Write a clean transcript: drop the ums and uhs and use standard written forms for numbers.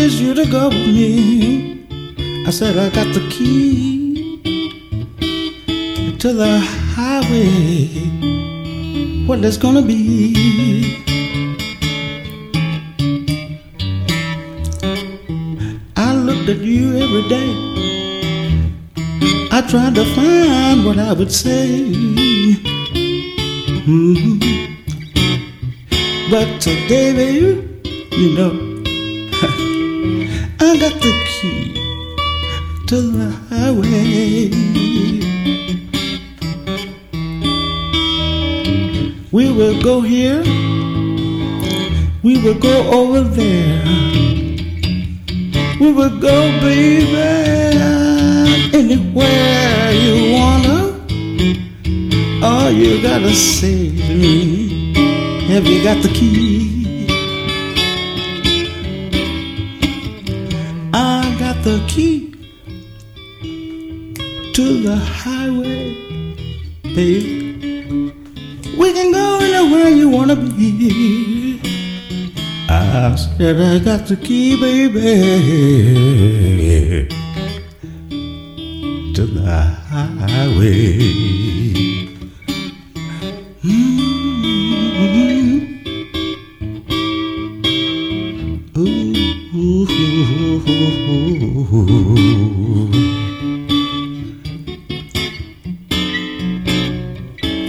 is you to go with me. I said I got the key to the highway where there's gonna be. I looked at you every day. I tried to find what I would say. But today, baby, you know, I got the key to the highway. We will go here, we will go over there, we will go, baby, anywhere you wanna. All you gotta say to me, have you got the key? I got the key to the highway, baby. We can go anywhere you wanna be. I said I got the key, baby, to the highway.